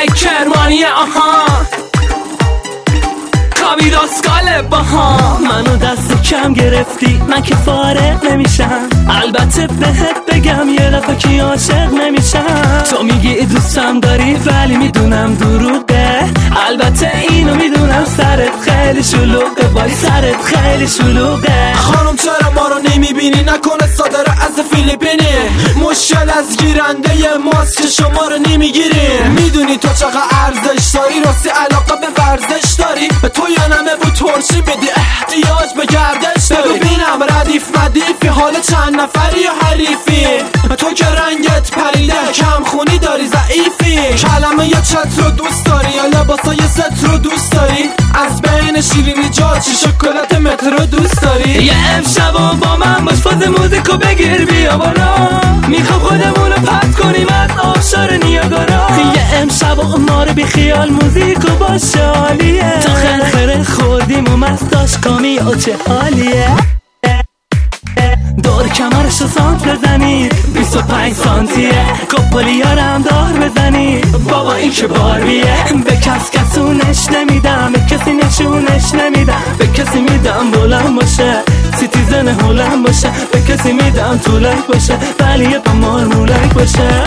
یک کرمانیه آها کابی داسکاله باها منو دست کم گرفتی من که فارغ نمیشم البته بهت بگم یه دفعه که عاشق نمیشم تو میگی دوستم داری ولی میدونم دروغه البته اینو میدونم سرت خیلی شلوغه وای سرت خیلی شلوغه خانم چرا ما رو نمیبینی نکنه صادر از فیلیپینی مشکل از گیرنده ماست که شما رو نمیگیریم میدونی تو چقدر ارزش داری راستی علاقه به ورزش داری به تو یا نمه بود ترشی میدی احتیاج به گردش داری ببینم ردیف مدیفی حال چند نفری یا حریفی تو که رنگت پریده کم خونی داری ضعیفی کلمه یا چت رو دوست داری یا لباسای ست رو دوست داری از بین شیرینی جاچی شکلات متر رو دوست داری یه امشب با من باش فاز موزیکو بگیر بیا بالا میخوام خودمونو پت کنیم از آبشار نیاگارا یه امشب ما رو بی خیال موزیکو باش عالیه تا خرخره خوردیم و مستاش کامی و چه حالیه دور کمرشو سانت بزنید 25 سانتیه کپلیارم دار بزنید بابا این که بارویه به کس کسونش نمیدم به کسی نشونش نمیدم به کسی میدم بلند باشه سیتیزن هلند باشه به کسی میدم طولک باشه ولی یه پا مولک باشه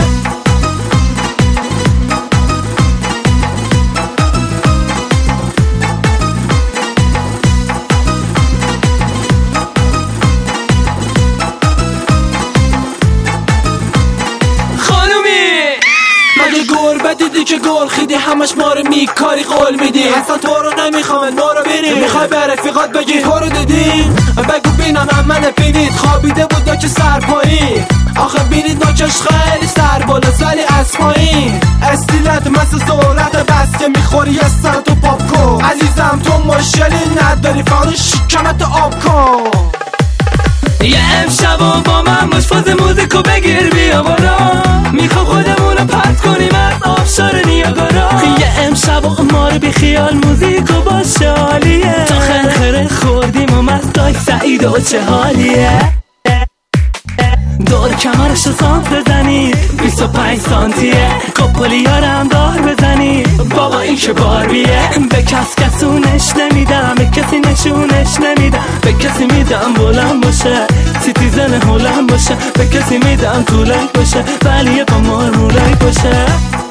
گربه دیدی که گرخیدی همش ما رو میکاری قول میدی اصلا تو رو نمیخوام ما رو بینی میخوای به رفیقات بگی تو رو دیدی بگو بینم من بینید خوابیده بود دا که سر پایی آخه بینید ناکش خیلی سر بالا سالی از پایین استیلت مثل سرعت بس که میخوری از سر تو پاپ کن عزیزم تو مشکلی نداری فقط شکمت آب کن یه امشب با من باش فاز موزیکو بگیر بیا بالا میخوام خودمونو پرت کنیم از آبشار نیاگارا یه امشب ما رو بی خیال موزیکو باش عالیه تا خرخره خوردیم و مستای سعید و چه حالیه دور کمرشو سانت بزنید 25 سانتیه کپلیارم دار بزنید بابا این که بارویه به کس کسونش نمیدم به کسی نشونش نمیدم به کسی میدم بلند باشه سیتیزن هلند باشه به کسی میدم طولک باشه ولی یه پا مولک باشه